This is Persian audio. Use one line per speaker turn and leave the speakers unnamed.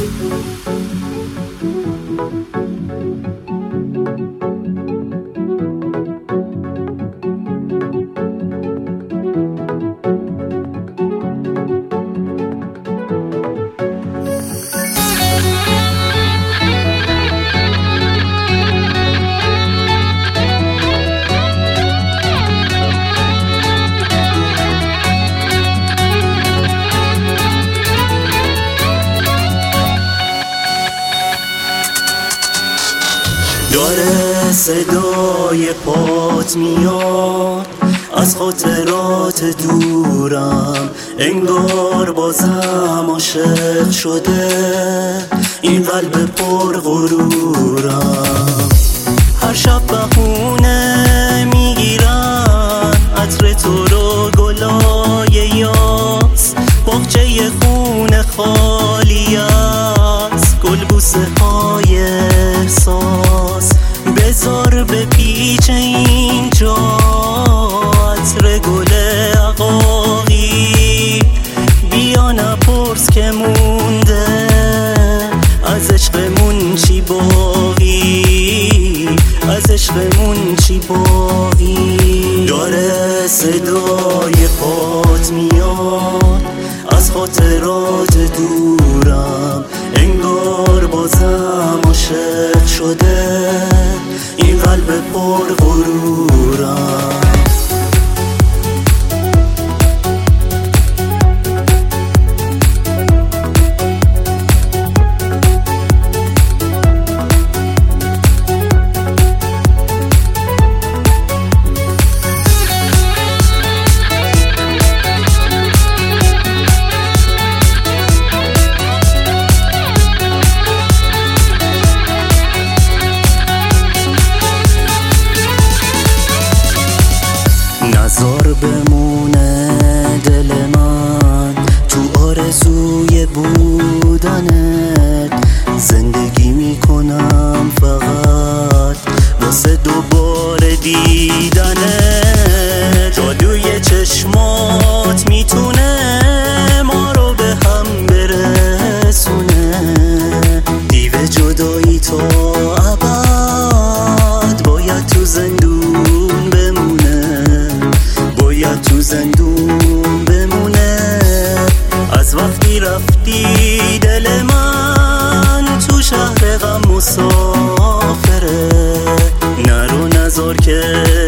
داره صدای پات میاد از خاطرات دورم، انگار بازم عاشق شده این قلب پر غرورم. هر شب بهونه میگیرن عطر تو رو گلای یاس، باغچه خونه خالی است گلبوسه های احساس. بذار بپیچه اینجا عطر گل عقاقی، بیا نپرس که مونده از عشقمون چی باقی، از عشقمون چی باقی. داره صدای پات میاد از خاطرات دورم، انگار بازم عاشق شده این قلب پر غرورم. نزار بمونه دل من تو آرزوی بودنت، زندگی میکنم فقط واسه دوباره دیدنت. جادوی چشمات میتونه ما رو به هم برسونه، دیو جدایی تا ابد باید تو زندون بمونه، باید تو زندون بمونه. از وقتی رفتی دل من تو شهر غم مسافره، نرو نزار که